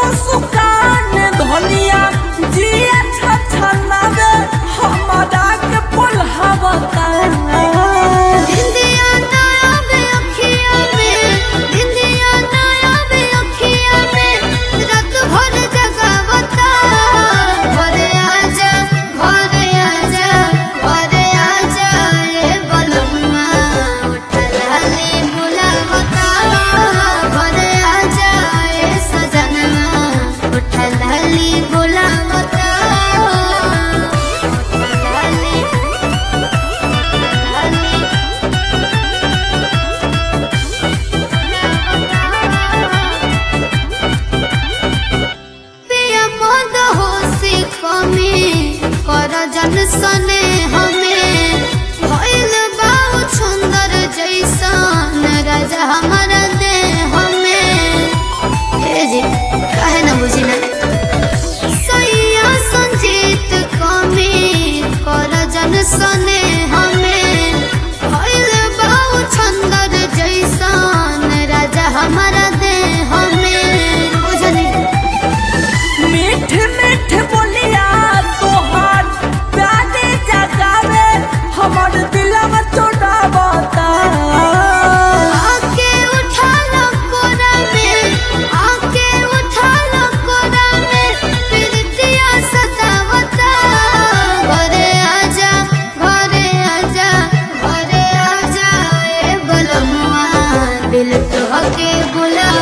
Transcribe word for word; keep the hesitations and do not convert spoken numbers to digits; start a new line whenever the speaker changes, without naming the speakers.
मुस्कान धनिया जिया छछनावे हमारा के पुल्हावता
बिंदिया नया बे अखिया में बिंदिया नया बे अखिया में रात भर जगावता घरे आजा घरे आजा घरे आजा ए बलम्मा उठला ले बुलावता घरे आजा ए सजनवा उठला ले बुलावता जन सने हमें भइल बाऊ सुंदर जैसन राजा हमारा दे हमें ए जी काहे ना बुझी ना सैया संजीत कमी कर जन सने हमें भइल बाऊ सुंदर जैसन राजा हमारा दे हमें बुझनी
मीठ मीठ बोलिया तोहार प्यारे जगावे हमर दिलवा चोरावता
आके उठा लो कोरा में आके उठा लो कोरा में प्रीतिया सतावता घरे आजा घरे आजा घरे आजा ए बलमुआ दिल तो हके बुला